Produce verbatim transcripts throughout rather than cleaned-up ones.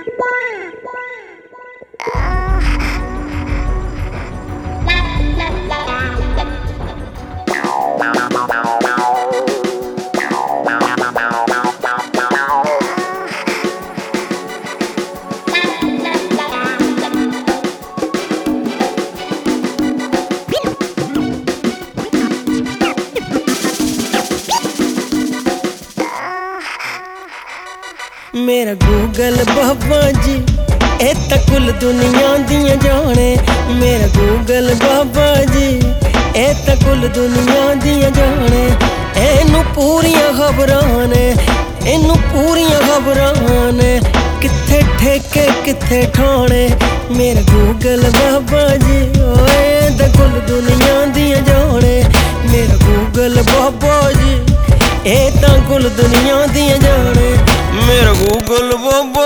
मेरा गूगल बाबा जी ए तां कुल दुनिया दियां जाने। मेरा गूगल बाबा जी ए तां कुल दुनिया दियां जाने। एनू पूरियां खबरां ने, एनू पूरियां खबरां ने, कित्थे ठेके कित्थे ठाणे। मेरा गूगल बाबा जी ओए तां कुल दुनिया दियां जाने। मेरा गूगल बाबा जी ए तां कुल दुनिया दियां जाने। मेरा गूगल बाबा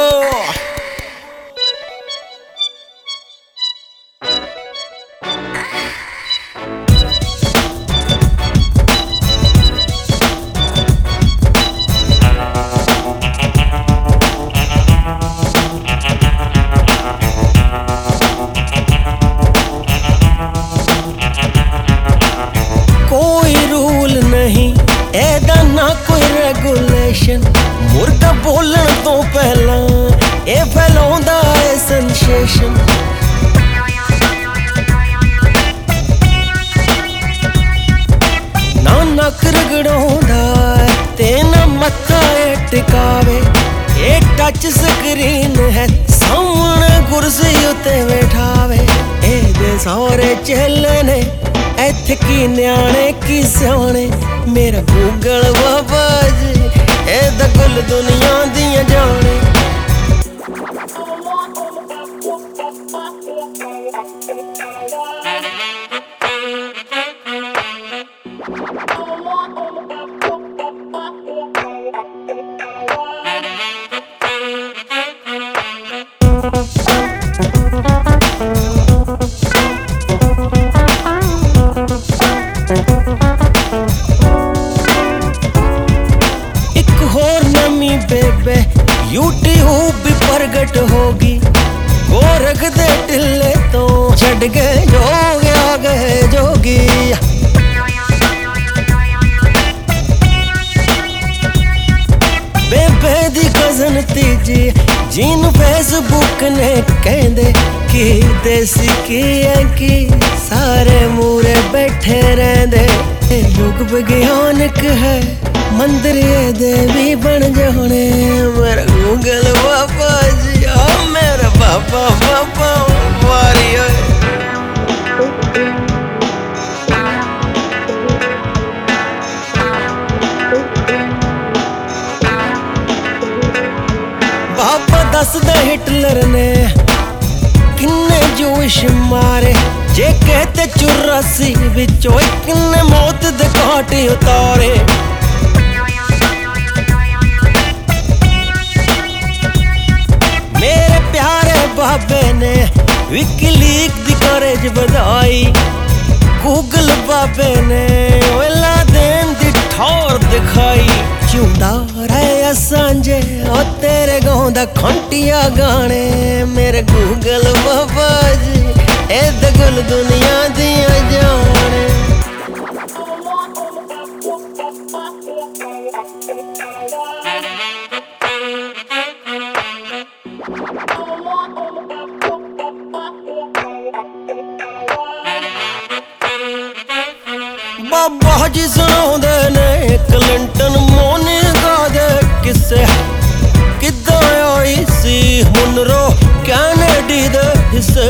कोई रूल नहीं एदा ना कोई रेगुलेशन। मुर्गा बोलण तो पहला ए फैलाउंदा है सेंसेशन। ना नक रगड़ाउंदा ते ना मत्था टिकावे। ए टच स्क्रीन है सामने कुर्सी उत्ते बैठावे। एदे सारे चेले ने इत्थे की न्याणे की स्याणे। मेरा गूगल बाबा जी ए तां कुल दुनिया दियां जाने। बेबे यूट्यूब भी प्रगट होगी। गोरख दे टिल्ले तो छड़ गए जोग आ गए जोगी। बेबे दी कजन तीजी जिन फेसबुक ने कहंदे कि देसी की है कि सारे मूरे बैठे रहंदे। युग विज्ञानक है मंदिर देवी बन जाने। मेरा गूगल बाबा जी आ मेरा बाबा बाबा वारी बाबा दसदा हिटलर ने किन्ने जोश मारे। जे कहते चौरासी विचों किन्ने मौत दे घाट उतारे। मेरे प्यारे बाबे ने विकीलीक दी करेज बधाई। गूगल बाबे ने वेला देन दी ठौर दिखाई। चुंदा रहे सांझे ओ तेरे गाँव दा खंटिया गाने। मेरे गूगल बाबा जी ए तां कुल दुनिया दियां जाने। बाबा जी सुनाउंदे ने क्लिंटन मोनिका दे किस्से। किद्दां आई सी मुनरो कैनेडी दे हिस्से।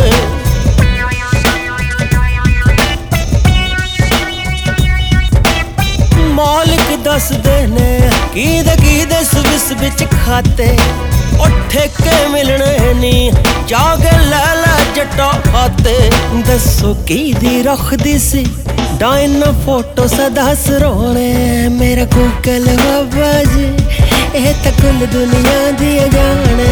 मालिक दसदे ने कीदे कीदे स्विस बिच खाते। ओ ठेके मिलने नी जाके लै लै जट्टा खाते। दसो की दी रखदी सी डायना फोटो सदा सरोने। मेरा गूगल बाबा जी ए तां कुल दुनिया दियां जाने।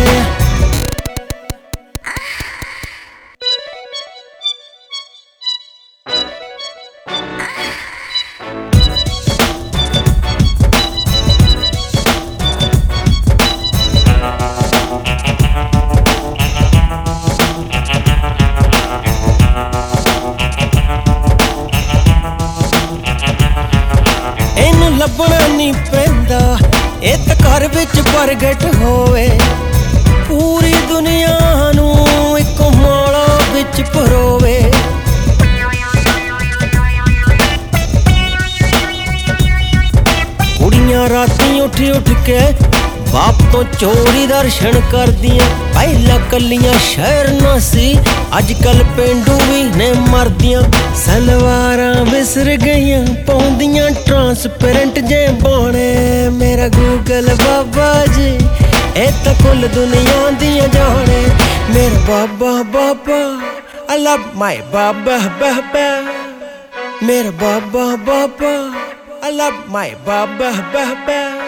ਪ੍ਰਗਟ ਹੋਵੇ, ਪੂਰੀ ਦੁਨੀਆ ਨੂੰ ਇੱਕ ਮਾਲਾ ਵਿੱਚ ਪਰੋਵੇ। ਕੁੜੀਆਂ ਰਾਤੀ ਉੱਠ ਉੱਠ ਕੇ ਬਾਪ ਤੋਂ ਚੋਰੀ ਦਰਸ਼ਨ ਕਰਦੀਆਂ, ਪਹਿਲਾਂ ਕੱਲੀਆਂ ਸ਼ਹਿਰ ਨਾ ਸੀ, ਅੱਜ ਕੱਲ ਪੇਂਡੂ ਵੀ ਨੇ ਮਰਦੀਆਂ। ਸਲਵਾਰਾਂ ਵਿਸਰ ਗਈਆਂ ਪਾਉਂਦੀਆਂ ਟਰਾਂਸਪੇਰੈਂਟ ਜੇ ਬਾਣੇ, ਮੇਰਾ ਗੂਗਲ ਬਾਬਾ ਜੀ ਇਹ ਤਾਂ ਕੁੱਲ ਦੁਨੀਆ ਦੀਆਂ ਜਾਣੇ। ਮੇਰਾ ਬਾਬਾ ਬਾਬਾ I love my ਬਾਬਾ ਬਾਬਾ, ਮੇਰਾ ਬਾਬਾ ਬਾਬਾ I love my Baba Baba.